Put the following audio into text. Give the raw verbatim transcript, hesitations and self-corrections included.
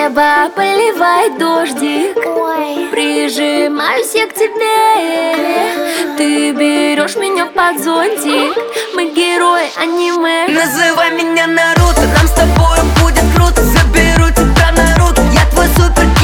небо поливает дождик. Прижимаюсь я к тебе, ты берешь меня под зонтик. Мы герои аниме. Называй меня Наруто, нам с тобой будет круто. Заберу тебя на руки, я твой супер